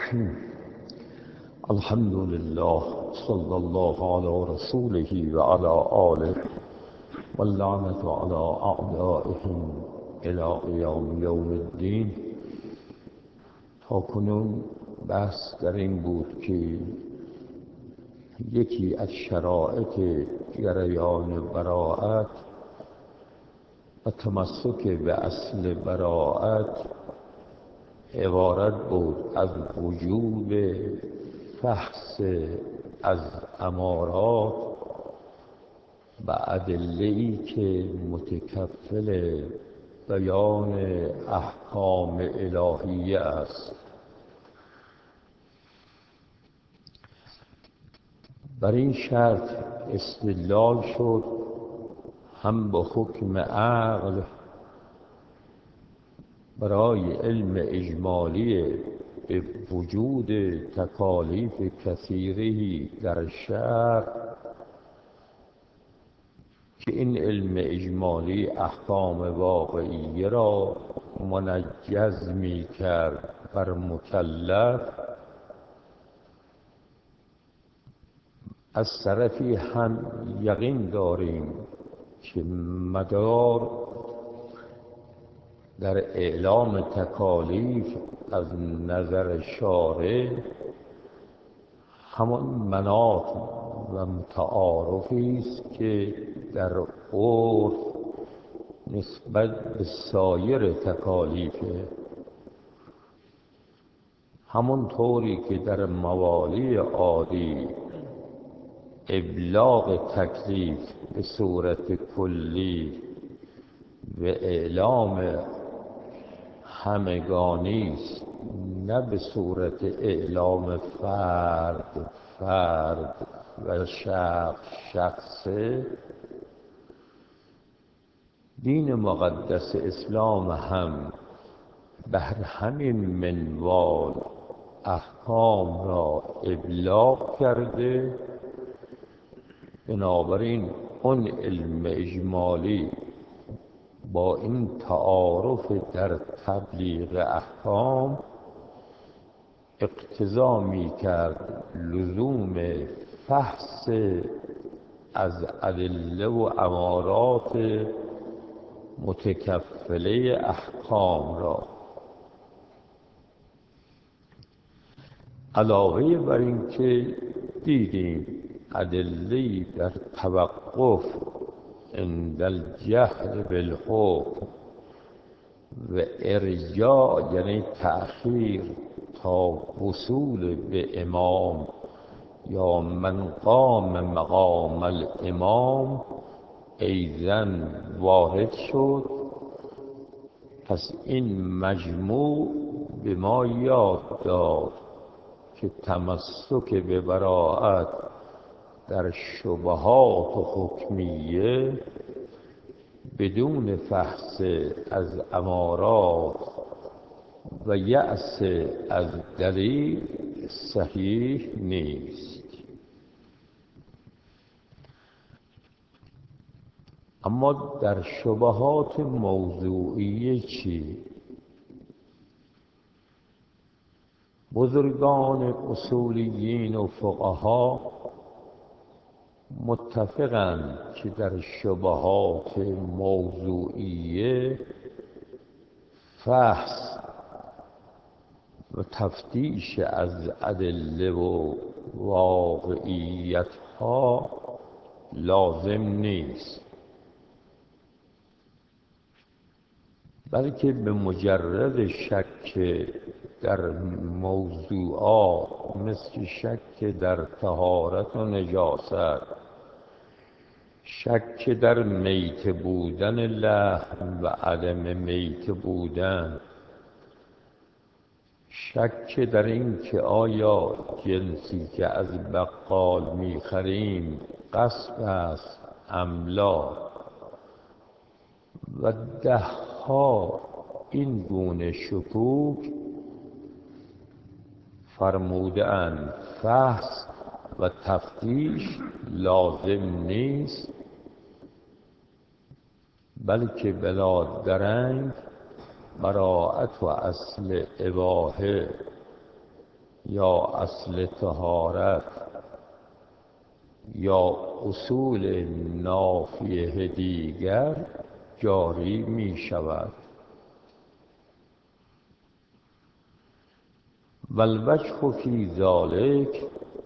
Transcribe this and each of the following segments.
الحمد لله صلى الله على رسوله وعلى آله واللعنة على أعدائهم إلى قیام یوم الدین. تا کنون بحث در این بود که یکی از شرایط جریان براءت و تمسک به اصل براءت عبارت بود از وجود فحص از امارات و ادله‌ای که متکفل بیان احکام الهیه است. بر این شرط استدلال شد هم با حکم عقل برای علم اجمالی به وجود تکالیف کثیری در شرع که این علم اجمالی احکام واقعیه را منجز می کرد بر مکلف. از طرفی هم یقین داریم که مدار در اعلام تکالیف از نظر شارع همان مناط و متعارفی است که در عرف نسبت به سایر تکالیف، همون طوری که در موالی عادی ابلاغ تکلیف به صورت کلی و اعلام همگانی است، نه به صورت اعلام فرد و شخصه. دین مقدس اسلام هم بر همین منوال احکام را ابلاغ کرده. بنابراین اون علم اجمالی با این تعارف در تبلیغ احکام اقتضا می کرد لزوم فحص از ادله و امارات متکفله احکام را. علاوه بر این که دیدیم ادله‌ای در توقف عند الجهل بالحکم و ارجاع یعنی تأخیر تا وصول به امام یا من قام مقام الامام ایضاً وارد شد. پس این مجموع به ما یاد داد که تمسک به براءت در شبهات و حکمیه بدون فحص از امارات و یأس از دلیل صحیح نیست. اما در شبهات موضوعیه چی؟ بزرگان اصولیین و فقها متفقند که در شبهات موضوعیه فحص و تفتیش از ادله و واقعیتها لازم نیست، بلکه به مجرد شک در موضوعات مثل شک در طهارت و نجاست، شک در میت بودن لحم و عدم میت بودن، شک در این که آیا جنسی که از بقال میخریم غصب است ام لا و دهها این گونه شکوک فرموده‌اند فحص و تفتیش لازم نیست، بلکه بلا درنگ براءت و اصل اباحه یا اصل طهارت یا اصول نافیه دیگر جاری می شود. والوجه فی ذلک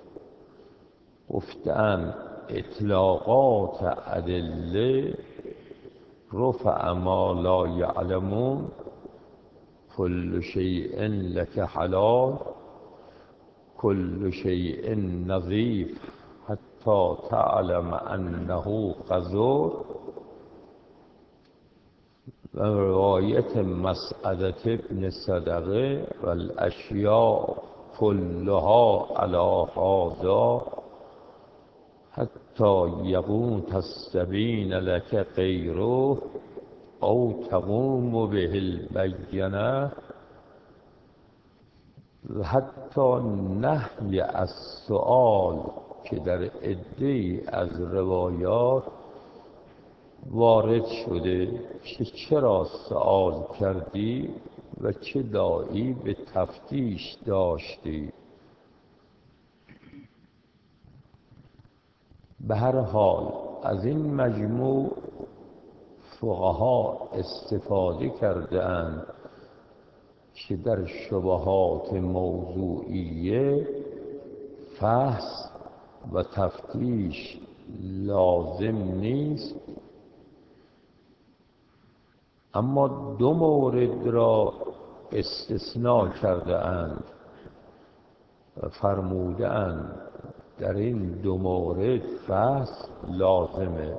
گفتند اطلاقات ادله رفع ما لا یعلمون کل شیء لک حلال کل شیء نظیف حتی تعلم انه قذور. و روایت مسعدة ابن صدقه والاشیاء كلها علی هذا حتی یقوم السبیل لک غیره او تقوم به البینه. و حتی نهی از سؤال که در عده‌ای از روایات وارد شده که چرا سؤال کردی و چه داعی به تفتیش داشتی. به هر حال از این مجموع فقها استفاده کرده اند که در شبهات موضوعیه فحص و تفتیش لازم نیست، اما دو مورد را استثناء کرده اند و فرموده اند در این دو مورد فحص لازمه.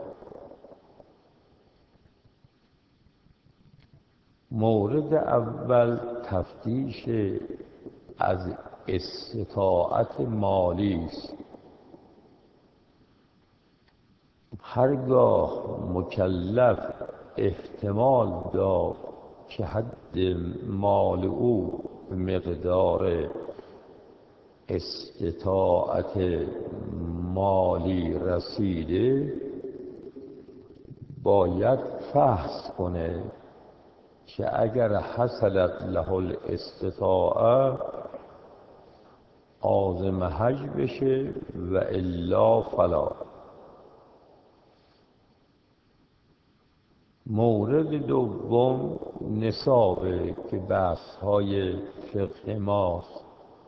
مورد اول تفتیش از استطاعت مالی است. هرگاه مکلف احتمال داد که حد مال او به مقدار استطاعت مالی رسیده، باید فحص کنه که اگر حصلت له الاستطاعه عازم حج بشه و الا فلا. مورد دوم نصابه که بحث های فقه ماست.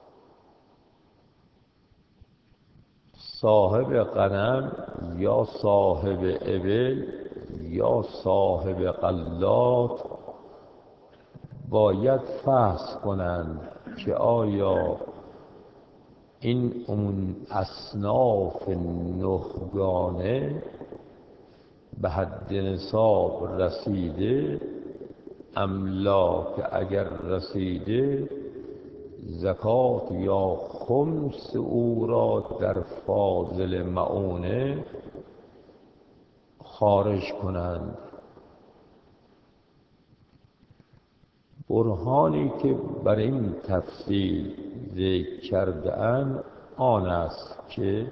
صاحب غنم یا صاحب ابل یا صاحب غلات باید فحص کنند که آیا این اون اصناف نهگانه به حد نصاب رسیده ام لا، که اگر رسیده زکات یا خمس او را در فاضل معونه خارج کنند. برهانی که بر این تفصیل ذکر کرده اند آن است که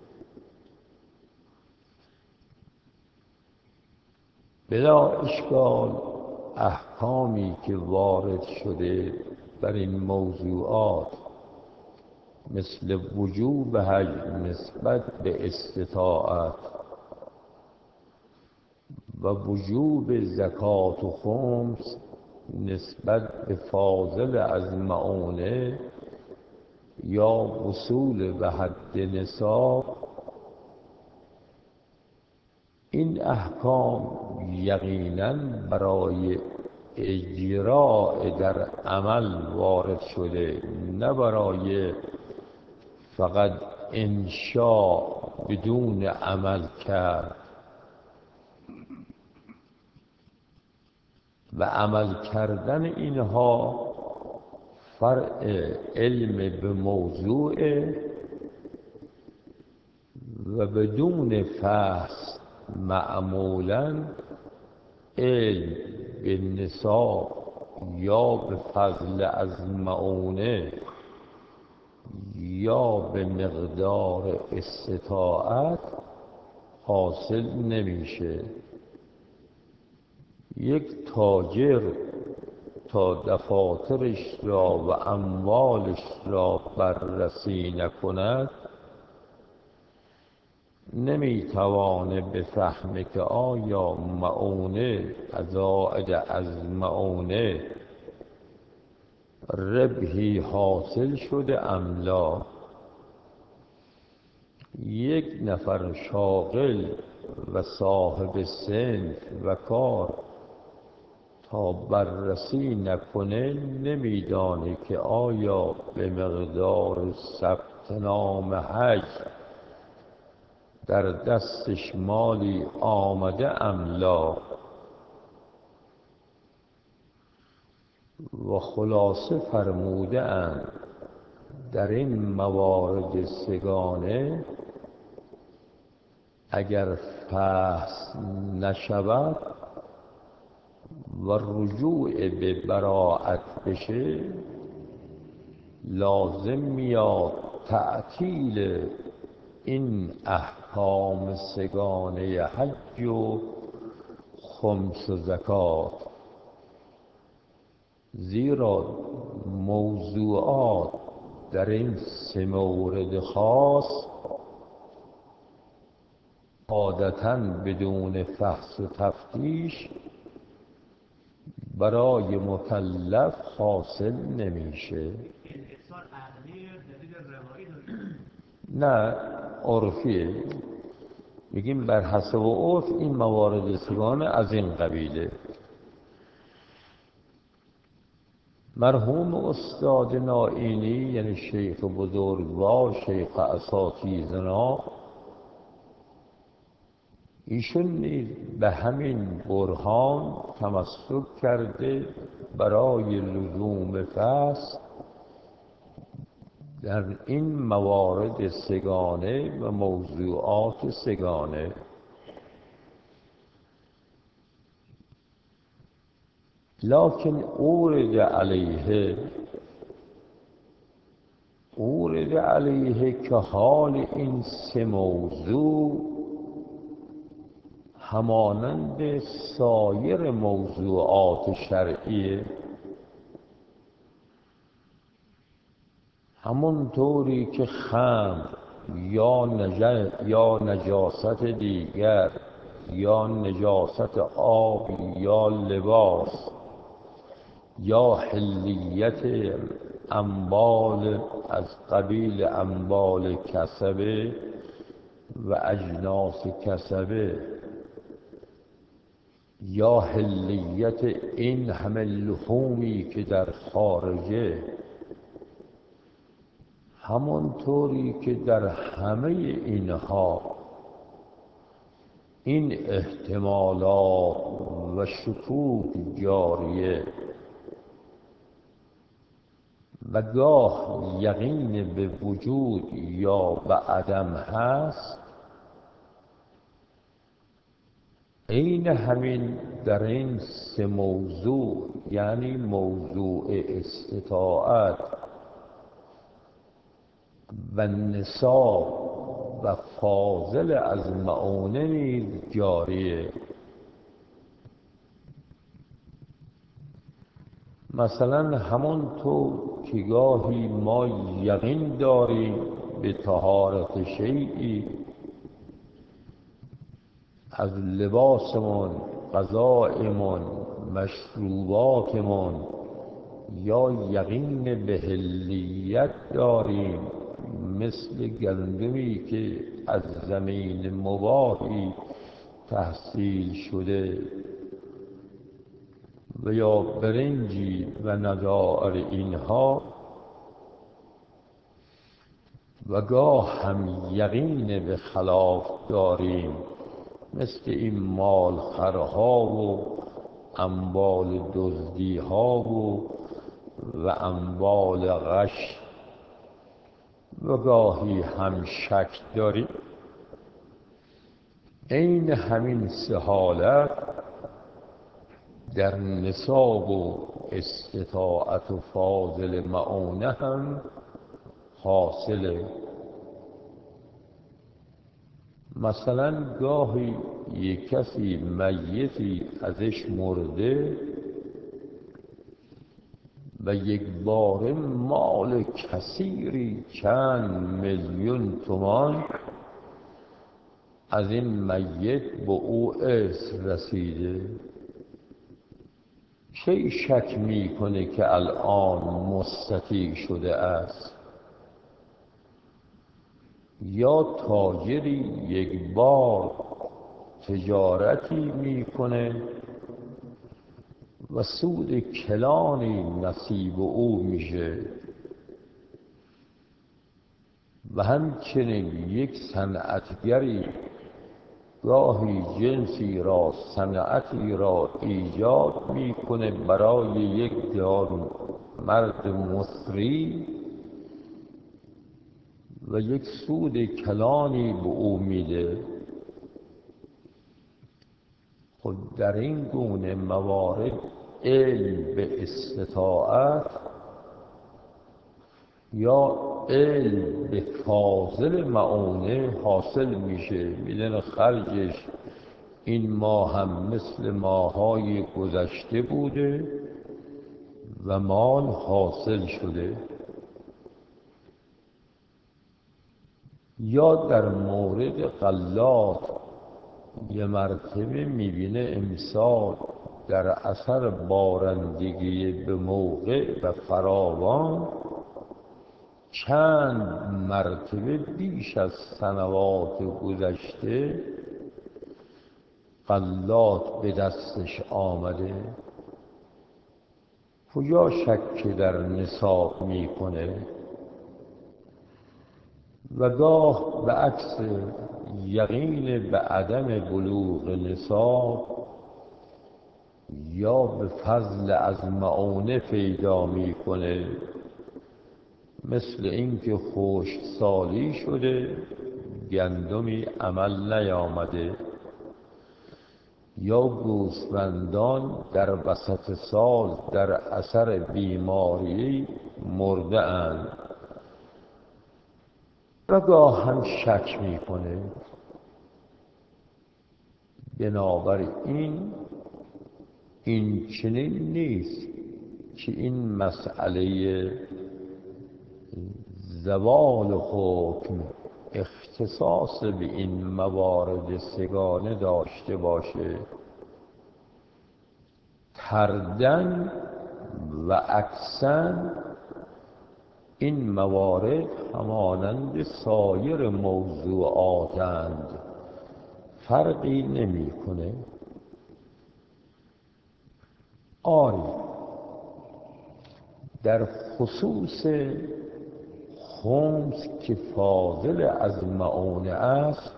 بلا اشکال احکامی که وارد شده بر این موضوعات مثل وجوب حج نسبت به استطاعت و وجوب زکات و خمس نسبت به فاضل از معونه یا وصول به حد نصاب، این احکام یقیناً برای اجراء در عمل وارد شده، نه برای فقط انشاء بدون عمل کرد. و عمل کردن اینها فرع علم به موضوع و بدون فحص معمولاً علم به نصاب یا به فضل از معونه یا به مقدار استطاعت حاصل نمیشه. یک تاجر تا دفاترش را و اموالش را بررسی نکند نمیتوانه بفهمه که آیا مؤونه زائد از مؤونه ربحی حاصل شده ام لا. یک نفر شاغل و صاحب صنف و کار تا بررسی نکنه نمیدانه که آیا به مقدار ثبت نام حج در دستش مالی آمده ام لا. و خلاصه فرموده اند در این موارد سگانه اگر فحص نشود و رجوع به براءت بشه لازم میاد تعطیل این احکام سگانه حج و خمس و زکات، زیرا موضوعات در این سه مورد خاص عادتاً بدون فحص و تفتیش برای مکلف حاصل نمیشه. نه عرفیه، میگیم بر حسب عرف این موارد سگانه از این قبیله. مرحوم استاد نائینی یعنی شیخ بزرگوار، شیخ اساتیدنا، ایشون نیز به همین برهان تمسک کرده برای لزوم فحص در این موارد سگانه و موضوعات سگانه. لکن اورد علیه که حال این سه موضوع همانند سایر موضوعات شرعیه، همونطوری که خمر یا نجاست دیگر یا نجاست آب یا لباس یا حلیت اموال از قبیل اموال کسبه و اجناس کسبه یا حلیت این همه لحومی که در خارجه، همونطوری که در همه اینها این احتمالات و شکوک جاریه و گاه یقین به وجود یا به عدم هست، این همین در این سه موضوع یعنی موضوع استطاعت و نصاب و فاضل از معونه نیز جاریه. مثلا همونطور که گاهی ما یقین داریم به طهارت شیئی از لباسمون، غذایمون، مشروباتمون، یا یقین به حلیت داریم مثل گندمی که از زمین مباحی تحصیل شده و یا برنجی و نظائر اینها، و گاه هم یقین به خلاف داریم مثل این مالخرها و اموال دزدیها و اموال غش، و گاهی هم شک داریم. این همین سه حالت در نصاب و استطاعت و فاضل معونه هم حاصله. مثلا گاهی یک کسی میتی ازش مرده و یک باره مال کثیری چند میلیون تومان از این میت به او ارث رسیده. کی شک میکنه که الان مستطیع شده است؟ یا تاجری یک بار تجارتی میکنه و سود کلانی نصیب او میشه، و همچنین یک صنعتگری گاهی جنسی را، صنعتی را ایجاد میکنه برای یک مرد مصری و یک سود کلانی به او میده. خود در این گونه موارد علم به استطاعت یا علم به فاضل معونه حاصل میشه. میدن خرجش این ماه هم مثل ماهای گذشته بوده و مال حاصل شده. یا در مورد غلات یه مرتبه میبینه امسال در اثر بارندگی به موقع و فراوان چند مرتبه بیش از سنوات گذشته غلات به دستش آمده. کجا شک در نصاب میکنه؟ و گاه به عکس یقین به عدم بلوغ نصاب یا به فضل از معونه پیدا میکنه، مثل اینکه خشکسالی شده گندمی عمل نیامده، یا گوسفندان در وسط سال در اثر بیماری مرده اند. و گاه هم شک میکنه. بنابراین این چنین نیست که این مسئله زوال حکم اختصاص به این موارد سگانه داشته باشه. تردن و اکثر این موارد همانند سایر موضوعاتند، فرقی نمیکنه. آری در خصوص خمس که فاضل از معونه است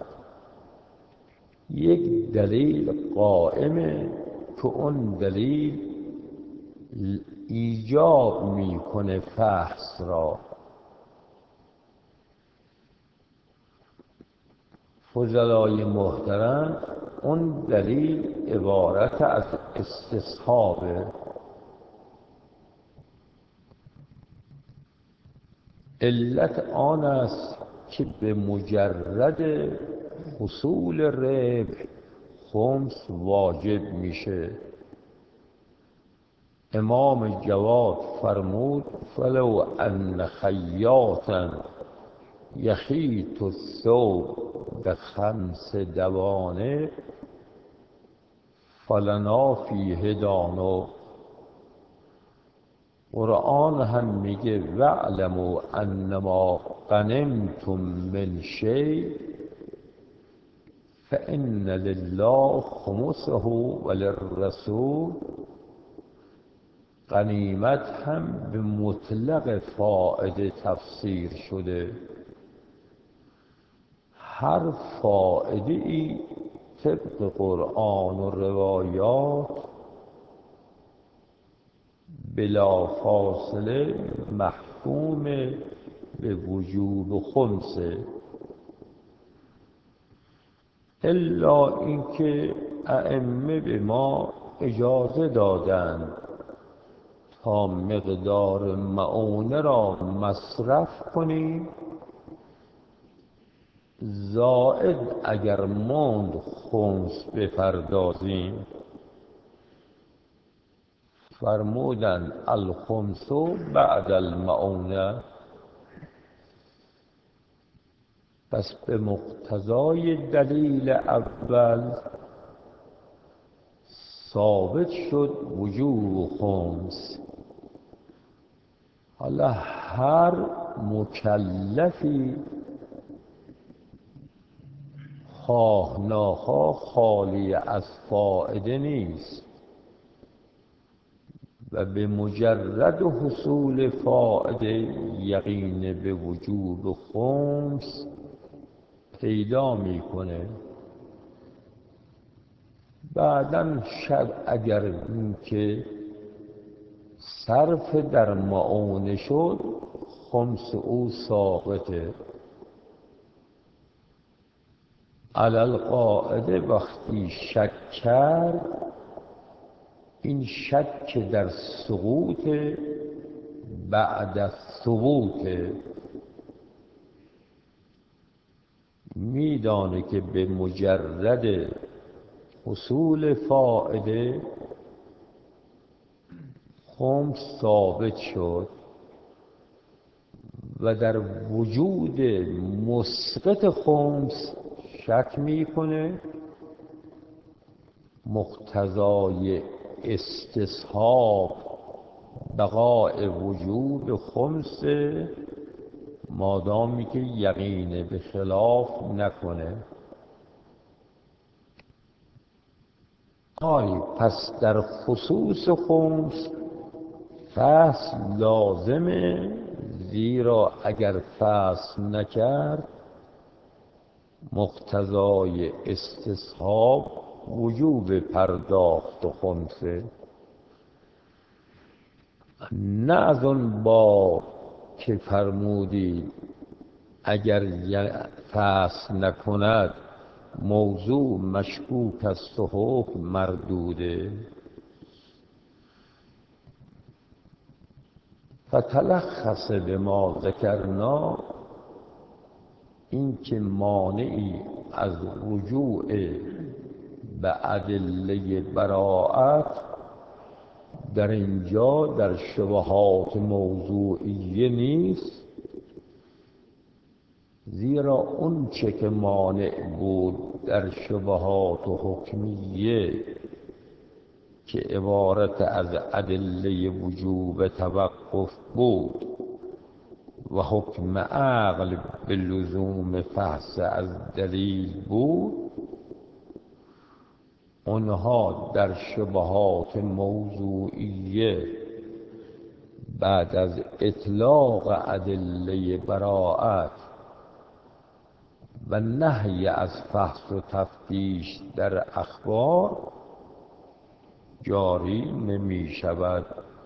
یک دلیل قائمه که اون دلیل ایجاب میکنه فحص را. فضلای محترم، اون دلیل عبارت از استصحابه. علت آن است که به مجرد حصول ربح خمس واجب میشه. امام جواد فرمود فلو ان خیاطا یخیط الثوب بخمس دوانه فلنا فیه دانو. قرآن هم میگه واعلموا انما غنمتم من شیء فان لله خمسه وللرسول. غنیمت هم به مطلق فائده تفسیر شده. هر فائده ای طبق قرآن و روایات بلا فاصله محکوم به وجوب خمسه، الا اینکه ائمه به ما اجازه دادند تا مقدار معونه را مصرف کنیم، زائد اگر ماند خمس بپردازیم. فرمودن الخمس بعد المعونه. پس به مقتضای دلیل اول ثابت شد وجوب خمس. حالا هر مکلفی خواه ناخواه خالی از فائده نیست و به مجرد حصول فائده یقین به وجوب خمس پیدا میکنه. بعداً شب اگر این که صرف در معونه شد خمس او ساقطه. علی القاعده وقتی شک کرد، این شک در سقوط بعد از ثبوت، میدانه که به مجرد حصول فائده خمس ثابت شد و در وجود مسقط خمس شک میکنه. مقتضای استصحاب بقاء وجود خمس، مادامی که یقین به خلاف نکنه. پس در خصوص خمس فصل لازمه، زیرا اگر فصل نکرد مقتضای استصحاب وجوب پرداخت خمسه. نه از آن باب که فرمودید اگر فصل نکند موضوع مشکوک است و حکم مردوده. فتلخص به ما ذکرنا، این که مانعی از رجوع به ادله براءت در اینجا در شبهات موضوعیه نیست، زیرا اون چه که مانع بود در شبهات و حکمیه که عبارت از ادله وجوب توقف بود و حکم عقل به لزوم فحص از دلیل بود، اونها در شبهات موضوعیه بعد از اطلاق ادله براءت و نهی از فحص و تفتیش در اخبار جاری نمی شود.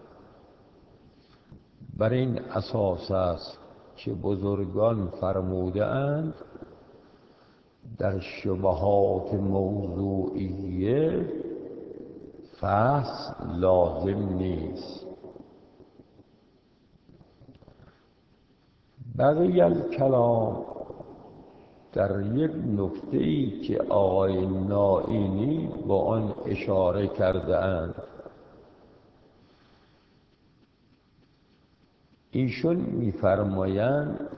بر این اساس است که بزرگان فرموده اند در شبهات موضوعیه فحص لازم نیست. بقیه الکلام در یک نکته‌ای که آقای نائینی با آن اشاره کرده اند. ایشون می‌فرمایند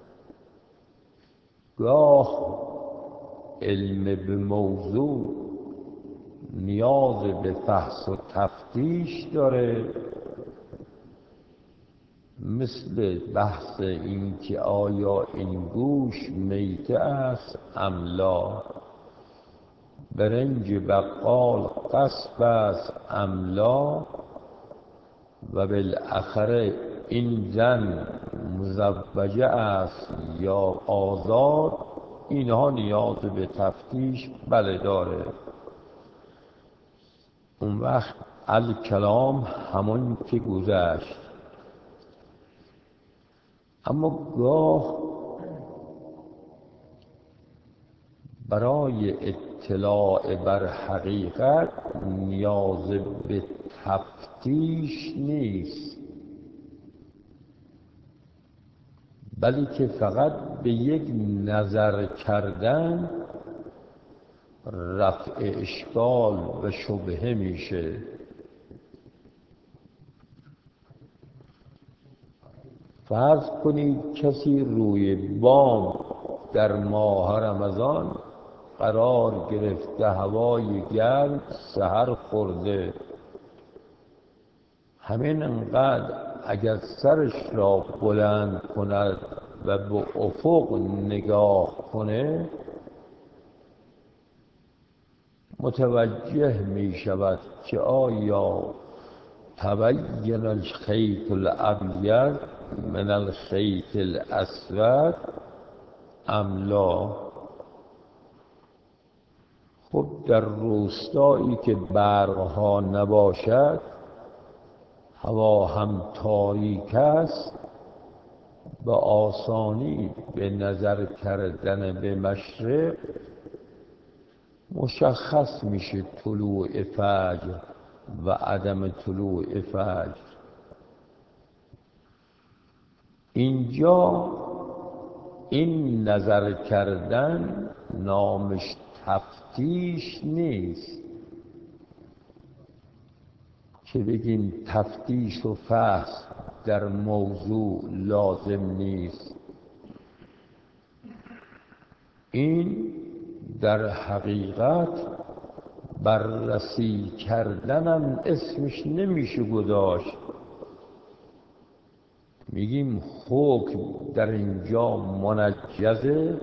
گاه علم به موضوع نیاز به فحص و تفتیش داره، مثل بحث این که آیا این گوش میته است ام لا، برنج بقال غصب است ام لا، و بالاخره این زن مزوجه است یا آزاد. اینها نیاز به تفتیش بله داره. اون وقت الکلام همون که گذشت. اما گاه برای اطلاع بر حقیقت نیاز به تفتیش نیست، بلکه فقط به یک نظر کردن رفع اشکال و شبهه میشه. فرض کنید کسی روی بام در ماه رمضان قرار گرفته، هوای گرم، سحر خورده. همین انقدر اگر سرش را بلند کند و به افق نگاه کنه، متوجه می شود که آیا تبین الخیط الابیض من الخیط الاسود ام لا. خب در روستایی که برقها نباشد، هوا هم تاریک است، به آسانی به نظر کردن به مشرق مشخص میشه طلوع فجر و عدم طلوع فجر. اینجا این نظر کردن نامش تفتیش نیست که بگیم تفتیش و فحص در موضوع لازم نیست. این در حقیقت بررسی کردنم اسمش نمیشه گذاشت. میگیم حکم در اینجا منجزه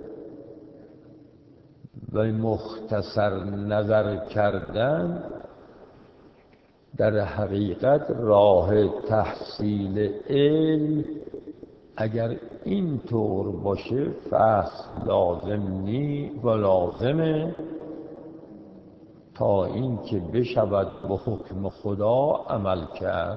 و مختصر نظر کردن در حقیقت راه تحصیل علم. اگر این طور باشه فحص لازمه تا اینکه بشود به حکم خدا عمل کرد.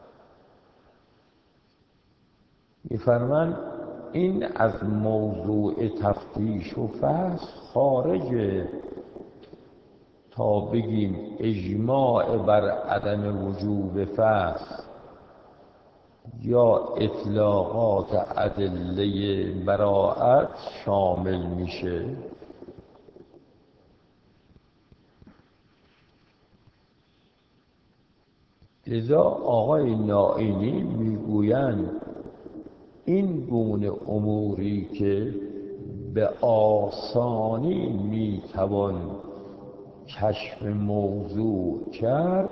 می‌فرماید این از موضوع تفتیش و فحص خارجه تا بگیم اجماع بر عدم وجوب فحص یا اطلاقات ادله براءت شامل میشه. لذا آقای نائینی میگویند این گونه اموری که به آسانی میتوان کشف موضوع کرد،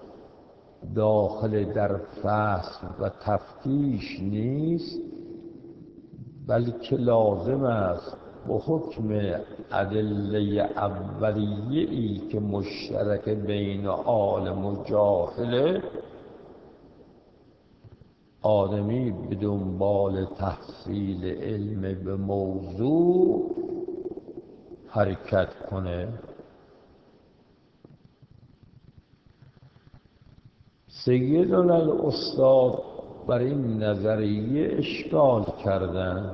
داخل در فحص و تفتیش نیست، بلکه لازم است به حکم ادله اولیه‌ای که مشترک بین عالم و جاهله، آدمی به دنبال تحصیل علم به موضوع حرکت کنه. سیدنا الاستاد بر این نظریه اشکال کردند.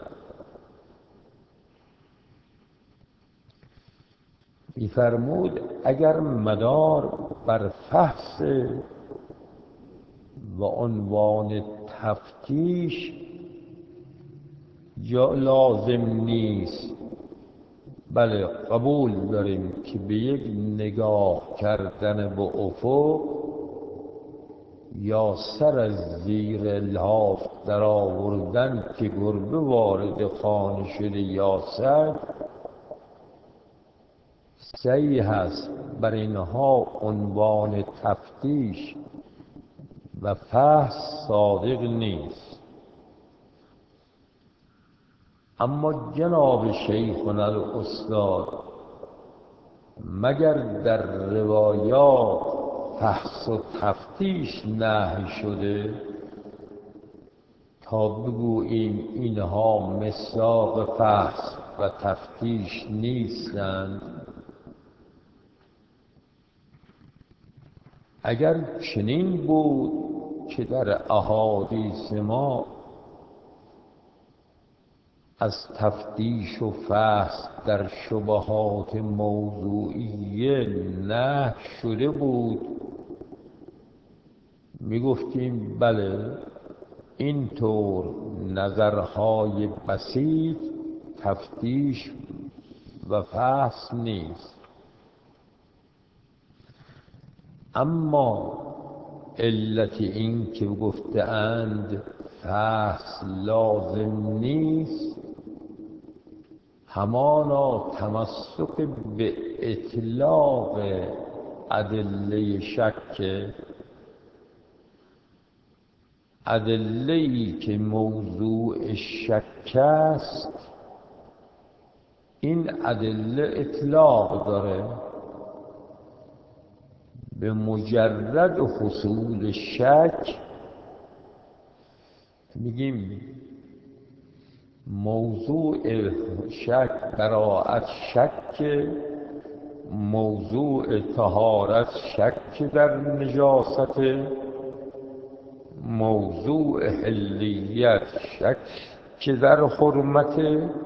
می‌فرمود اگر مدار بر فحص و عنوان تفتیش یا لازم نیست، بله قبول داریم که به یک نگاه کردن به افق یا سر از زیر لحاف در آوردن که گربه وارد خانه شده یا سگ صحیح هست، بر اینها عنوان تفتیش و فحص صادق نیست. اما جناب شیخنا الاستاد مگر در روایات فحص و تفتیش نهی شده تا بگوییم اینها مصداق فحص و تفتیش نیستند؟ اگر چنین بود که در احادیث ما از تفتیش و فحص در شبهات موضوعیه نهی شده بود، میگفتیم بله اینطور نظرهای بسیط تفتیش و فحص نیست. اما علت این که گفته‌اند فصل لازم نیست، همانا تمسک به اطلاق ادله شک. ادله‌ای که موضوع شک است، این ادله اطلاق داره. به مجرد حصول شک میگیم موضوع شک براءت شک، موضوع طهارت شک در نجاست، موضوع حلیت شک در حرمت.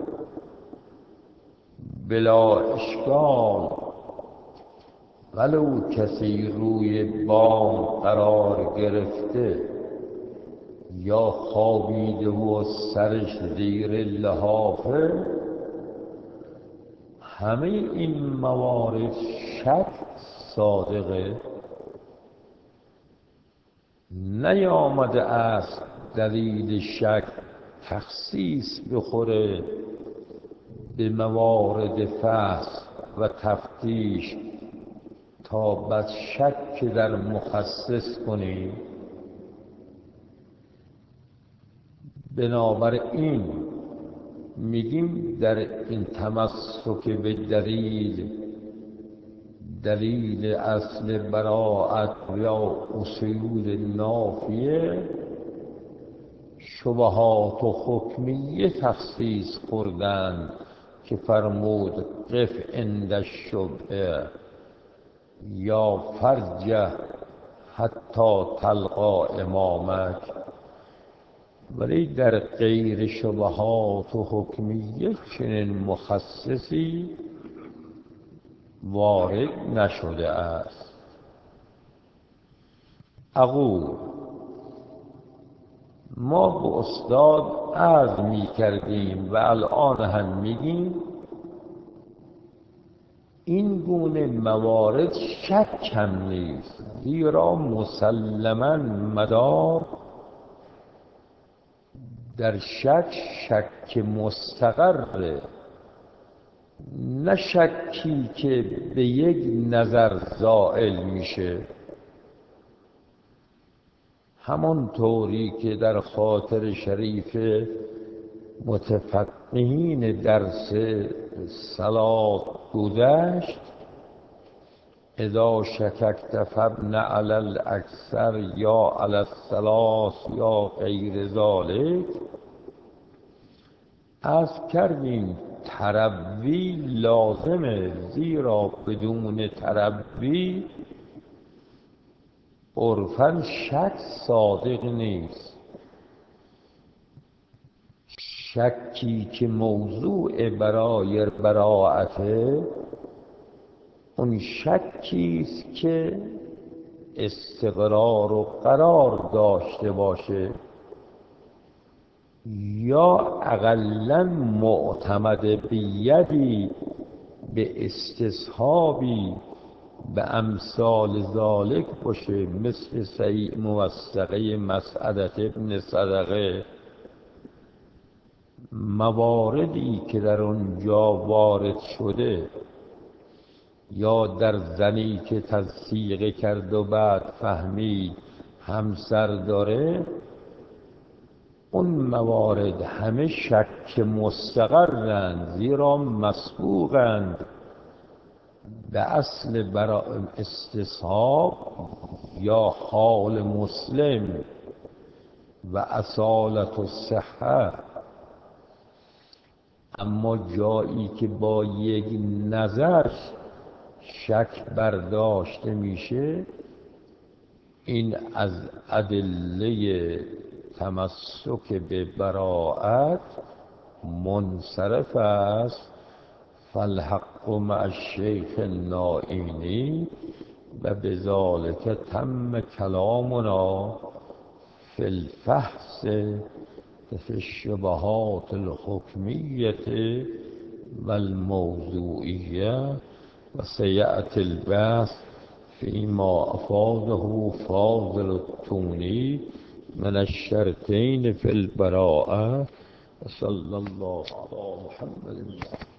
بلا اشکال ولو کسی روی بام قرار گرفته یا خوابیده و سرش زیر لحافه، همه این موارد شک صادقه. نیامده است دلیل شک تخصیص بخوره به موارد فحص و تفتیش تا بس شک در مخصص کنی. بنابراین میگیم در این تمسک به دلیل اصل براءت یا اصول نافیه، شبهات و حکمیه تخصیص خوردند که فرمود قف عند الشبهه یا فرجه حتی تلقا امامک. ولی در غیر شبهات و حکمیه چنین مخصصی وارد نشده است. اقول ما به استاد عرض می کردیم و الان هم میگیم این گونه موارد شک هم نیست، زیرا مسلماً مدار در شک مستقره، نه شکی که به یک نظر زائل میشه. همون طوری که در خاطر شریف متفقهین درس صلات گذشت، اذا شککت فابن علی الاکثر یا علی الثلاث یا غیر ذلک، عرض کردیم تربی لازمه، زیرا بدون تربی عرفاً شک صادق نیست. شکی که موضوع برای براءته، اون شکیست که استقرار و قرار داشته باشه یا اقلاً معتمد بیدی به استصحابی به امثال ذالک باشه، مثل صحیح موثقه مسعدة ابن صدقه. مواردی که در اونجا وارد شده یا در زنی که تصدیق کرد و بعد فهمید همسر داره، اون موارد همه شک مستقرند، زیرا مسبوقند به اصل استصحاب یا حال مسلم و اصالت الصحه. اما جایی که با یک نظر شک برداشته میشه، این از ادله تمسک به براءت منصرف است. فالحق مع الشیخ النائینی و بذالک تم کلامنا فی الفحص فی الشبهات الحکمیة و الموضوعیة، و سیأتی البحث فيما أفاضه فاضل التونی من الشرطين في البراءة. وصلى الله على محمد.